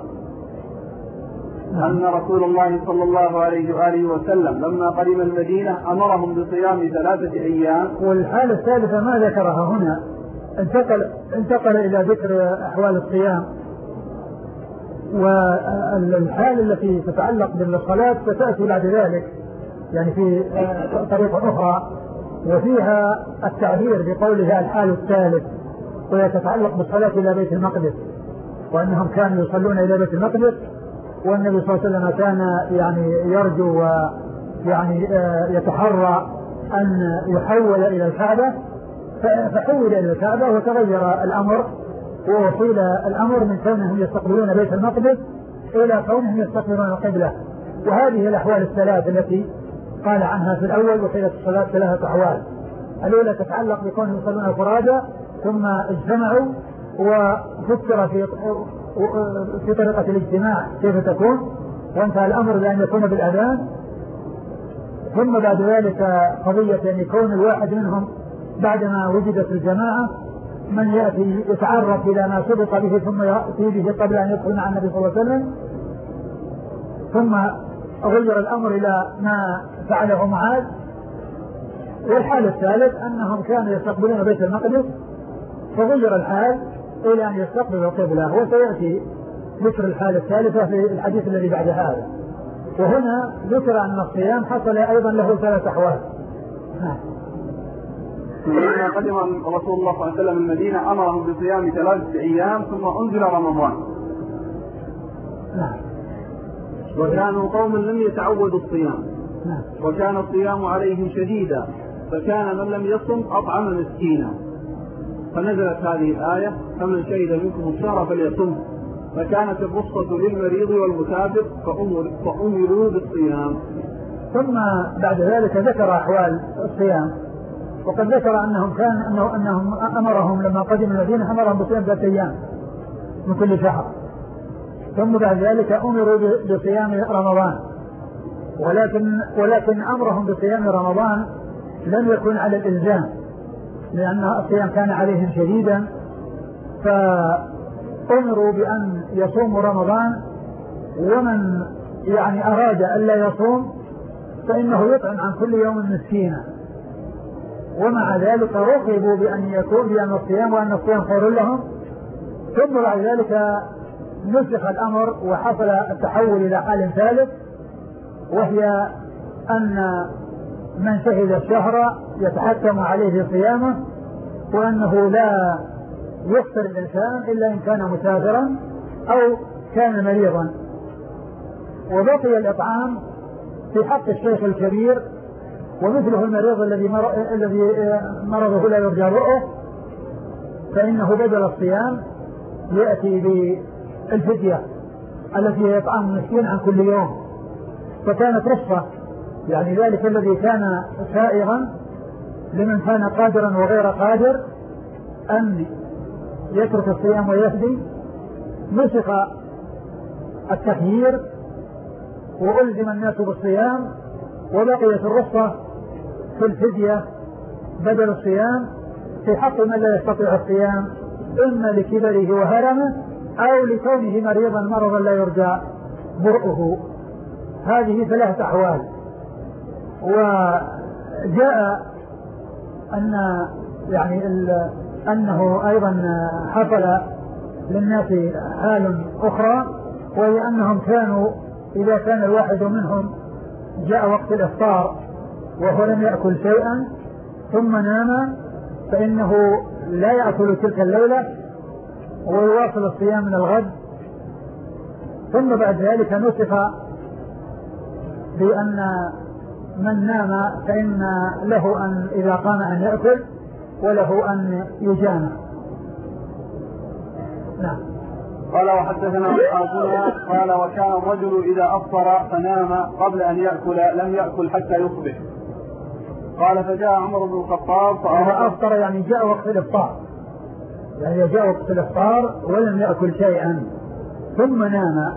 أن رسول الله صلى الله عليه وآله وسلم لما قدم المدينة أمرهم بصيام 3 أيام. والحالة الثالثة ما ذكرها هنا، انتقل إلى ذكر أحوال الصيام، والحالة التي تتعلق بالصلاة ستأتي بعد ذلك يعني في طريقة أخرى، وفيها التعبير بقولها الحال الثالث، وهي تتعلق بالصلاة إلى بيت المقدس، وأنهم كانوا يصلون إلى بيت المقدس، والنبي صلى الله عليه وسلم كان يعني يرجو ويعني يتحرى أن يحول إلى الكعبة، فحول إلى الكعبة وتغير الأمر، ووصل الأمر من كونهم يستقبلون بيت المقدس إلى كونهم يستقبلون القبلة. وهذه الأحوال الثلاث التي قال عنها في الأول وحيلة الصلاة 3 أحوال. الأولى تتعلق بكونهم يصلون فرادى ثم اجتمعوا، وفكر في طريقة الاجتماع كيف تكون، وانتهى الأمر بأن يكون بالأذان. ثم بعد ذلك قضية أن يكون الواحد منهم بعدما وجدت الجماعة من يأتي يتعرف إلى ما سبق به ثم يأتي به قبل أن يدخل مع النبي صلى الله عليه وسلم. ثم غير الأمر إلى ما فعله معاذ. والحال الثالث أنهم كانوا يستقبلون بيت المقدس فغير الحال إلى أن يستقبلوا القبلة، وسيأتي ذكر الحالة الثالثة في الحديث الذي بعد هذا. وهنا ذكر أن الصيام حصل أيضا له 3 أحوال. لما قدم رسول الله صلى الله عليه وسلم المدينة أمرهم بصيام 3 أيام ثم أنزل رمضان. وكانوا قوما لم يتعودوا الصيام، وكان الصيام عليهم شديدا، فكان من لم يصم أطعم مسكينا، فنزلت هذه الآية فمن شهد منكم الشهر فليصم، فكانت الرخصة للمريض والمسافر فأمروا بالصيام. ثم بعد ذلك ذكر أحوال الصيام، وقد ذكر أنهم أمرهم لما قدم المدينة أمرهم بصيام 3 أيام من كل شهر. ثم بعد ذلك أمروا بصيام رمضان، ولكن أمرهم بصيام رمضان لم يكن على الإلزام، لأن الصيام كان عليهم شديدا، فأمروا بأن يصوموا رمضان. ومن أراد ألا يصوم فإنه يطعم عن كل يوم مسكينا. ومع ذلك رغبوا بأن يكون بأن الصيام وأن الصيام خير لهم. ثم بعد ذلك نسخ الأمر وحصل التحول إلى حال ثالث، وهي أن من شهد الشهر يتحكم عليه صيامه، وأنه لا يفطر الإنسان إلا إن كان مسافرا أو كان مريضا. وبقي الإطعام في حق الشيخ الكبير، ومثله المريض الذي مرضه لا يرجى رؤه، فإنه بدل الصيام يأتي بالفدية التي هي إطعام مسكين عن كل يوم. فكانت رخصة ذلك الذي كان سائغا لمن كان قادرا وغير قادر أن يترك الصيام ويفدي. نسخ التخيير وألزم الناس بالصيام، وبقيت الرخصة في الفدية بدل الصيام في حق من لا يستطيع الصيام، إما لكبره وهرمه أو لكونه مريضا مرضا لا يرجى برؤه. هذه 3 أحوال. وجاء أنه أيضا حصل للناس حال أخرى، وهي أنهم كانوا إذا كان الواحد منهم جاء وقت الإفطار وهو لم يأكل شيئا ثم نام، فإنه لا يأكل تلك الليلة ويواصل الصيام من الغد. ثم بعد ذلك نسخ بأن من نام فإن له أن إذا قام أن يأكل وله أن يجامع. نعم. قال وحدثنا أصحابنا قال وكان الرجل إذا أفطر فنام قبل أن يأكل لم يأكل حتى يصبح. قال فجاء عمر بن الخطاب فإذا أفطر جاء وقت الإفطار، جاء وقت الإفطار ولم يأكل شيئا ثم نام،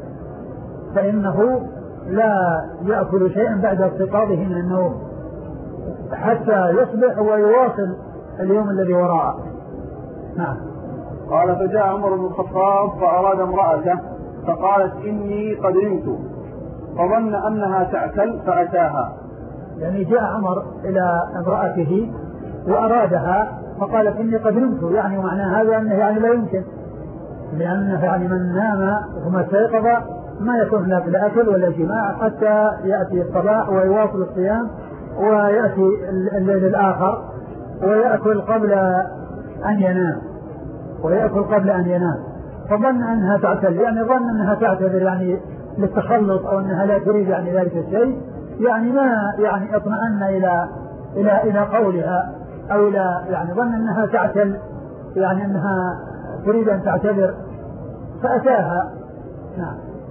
فإنه لا يأكل شيئا بعد استيقاظه من النوم حتى يصبح ويواصل اليوم الذي وراءه. نعم. قال فجاء عمر بن الخطاب فأراد امرأته فقالت إني قد نمت، فظن أنها تعتل فأتاها. جاء عمر إلى امرأته وأرادها فقالت إني قد نمت، ومعنى هذا أنه لا يمكن، لأن من نام ثم استيقظ ما يكون لا أكل ولا جماع حتى يأتي الصباح ويواصل الصيام ويأتي الليل الآخر ويأكل قبل أن ينام. فظن أنها تعتل، ظن أنها تعتذر للتخلص أو أنها لا تريد ذلك الشيء، ما اطمأن إلى قولها أو ظن أنها تعتل، أنها تريد أن تعتذر فأتاها. نعم.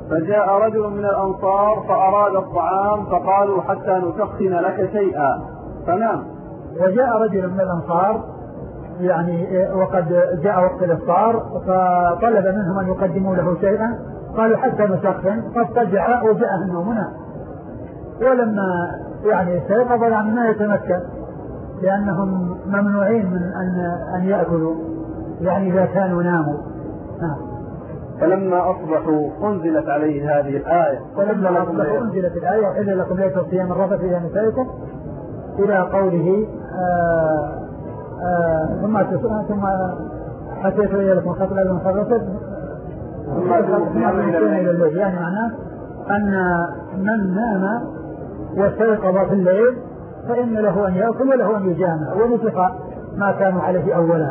فجاء رجل من الأنصار فأراد الطعام فقالوا حتى نسخن لك شيئا فنام. وجاء رجل من الأنصار يعني وقد جاء وقت الإفطار فطلب منهم أن يقدموا له شيئا، قالوا حتى نسخن، فاضطجع وجاءه النوم ولما يعني استيقظ يعني ما يتمكن لأنهم ممنوعين من أن يأكلوا يعني إذا كانوا ناموا. فلما أصبحوا أنزلت عليه هذه الآية. فلما أصبحوا أنزلت الآية إلا لكم ليلة الصيام الرفث إلى نسائكم إلى قوله ثم حسيت إليكم خطل المنخرطة ثم إلى الليل، يعني معناه أن من نام واستيقظ في الليل فإن له أن يأكل وله أن يجامع ونسخ ما كانوا عليه أولا.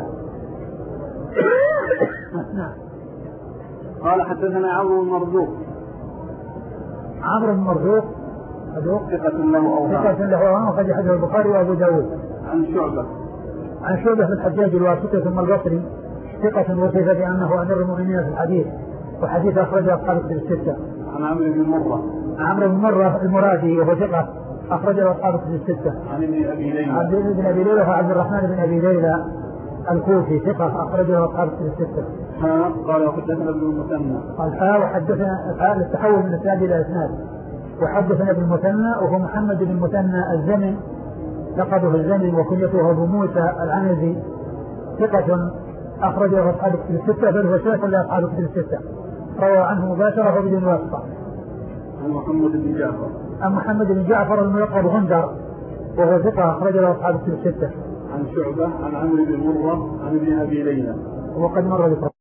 قال حدثنا عمرو بن مرزوق. عمرو بن مرزوق ثقة له أوهام وقد حدث البخاري وأبو داود. عن شعبة في الحجاج الواسطي ثم البصري ثقة وصف بأنه أمير المؤمنين في الحديث وحديث أخرجه أصحاب الكتب الستة. عن عمرو بن مرة المرادي وهو ثقة أخرجه أصحاب الكتب الستة. عن ابن أبي ليلى وعبد الرحمن بن أبي ليلى الكوفي ثقة أخرجه أصحاب الكتب الستة. قال وحدثنا ابن المثنى. قال وحدثنا التحول من إسناد إلى إسناد. وحدثنا ابن المثنى وهو محمد بن المثنى الزمن لقبه الزمن وكنيته أبو موسى العنزي ثقة أخرجه أصحاب الكتب الستة بل هو شيخ لأصحاب الكتب الستة روى عنه مباشرة وبدون واسطة. عن محمد بن جعفر الملقب غندر وهو ثقة أخرجه أصحاب الكتب الستة. عن شعبة عن عمرو بن مرة عن ابن أبي ليلى وقد مر بكم.